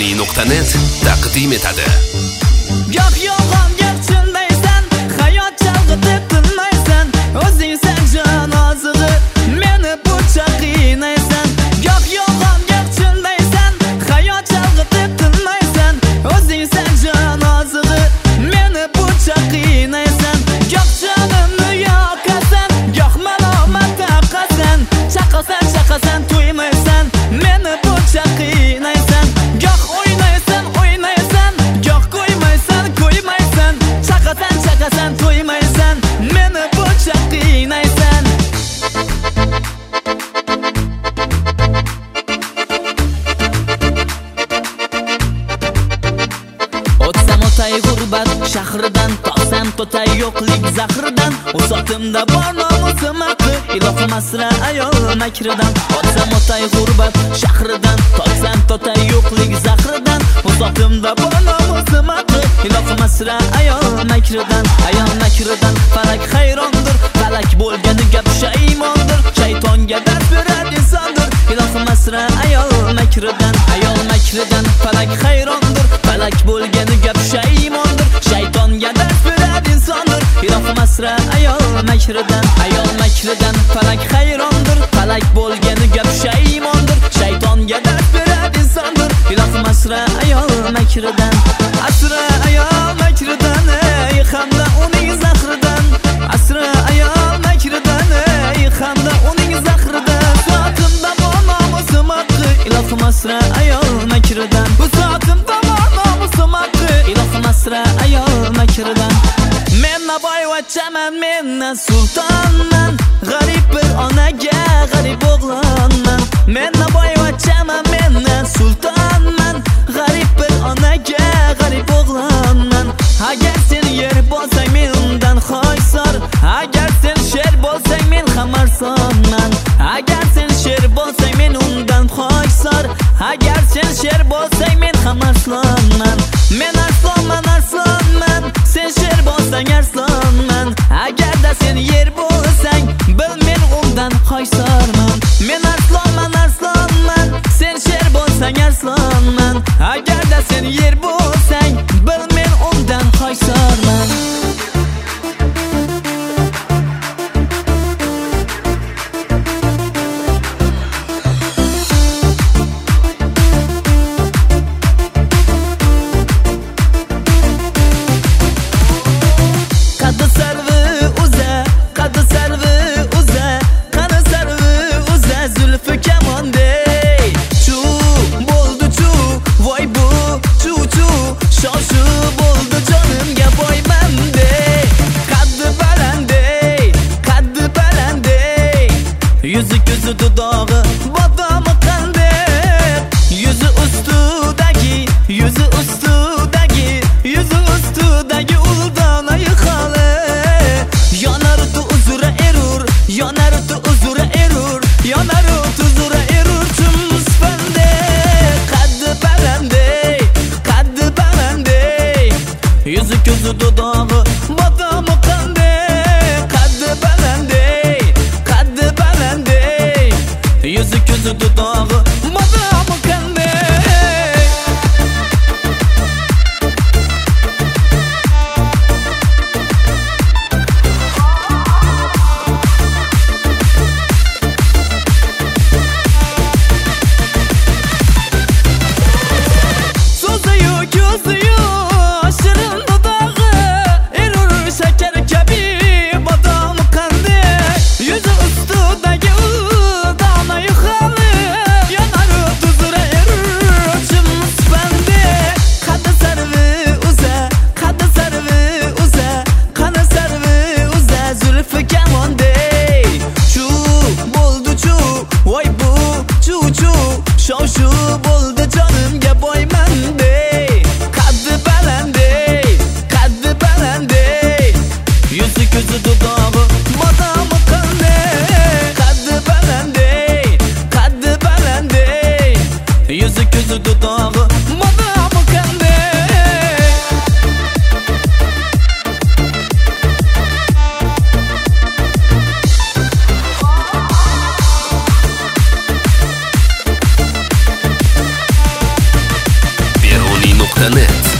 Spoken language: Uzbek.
Rumi.net taqdim etadi. Gap yolg'on, gap chinmaysan, hayot chalg'itib tinmaysan, o'zing sen jon ozig'i, meni buncha qiynaysan. Gap yolg'on, gap chinmaysan, hayot chalg'itib tinmaysan, o'zing sen jon ozig'i, meni buncha qiynaysan. Gap jonimni yoqasan, goh malomat taqasan, chaqasan to'ymaysan, meni buncha qiynaysan. Goh o'ynaysan, goh qo'ymaysan, chaqasan to'ymaysan, meni buncha qiynaysan. O'tsam o'tay g'urbat shahridan, toqsam to'tay yo'qlik zahridan, uzotimda bor nomusim aqli, ilohim asra ayol makridan. O'tsam o'tay g'urbat shahridan, toqsam to'tay yo'qlik zahridan, uzotimda bor nomusim aqli, ilohim asra ayol makridan. Ayol makridan falak hayrondir, falak bo'lgani gap shaymondir, shaytonga dars berar insondir, ilohim asra ayol makridan. Ayol makridan falak hayrondir, falak bo'lgani gap shaymondir, shaytonga dars berar insondir, ilohim asra ayol makridan. Ayol makridan falak hayrondir, falak bo'lgani gap shaymondir, shaytonga dars berar insondir, ilohim asra ayol makridan. Asra ayol makridan, ey hamda uning zahridan. Asra ayol makridan, ey hamda uning zahridan. Sotimda bor nomusim haqqi, ilohim asra ayol makridan. Bu sotimda bor nomusim haqqi, ilohim asra ayol makridan. Men navoiychaman, men sultonman, g'arib bir onaga g'arib o'g'lonman. Men navoiychaman, men sultonman, g'arib bir onaga g'arib o'g'lonman. Agar sen yer bo'lsang men undan xoysor, agar sen sher bo'lsang men ham arsonman. Agar sen sher bo'lsang men undan xoysor, agar sen sher bo'lsang men ham arslonman. Men arslonman, sen sher bo'lsang arslonman. Agarda sen yer bo'lsang, bil men undan xoysorman. Men arslonman, sen sher bo'lsang arslonman. Agarda sen yer bo'lsang, bil men undan xoysorman. Zulfi kamondey, chu bo'ldi chu, voy bu chu .net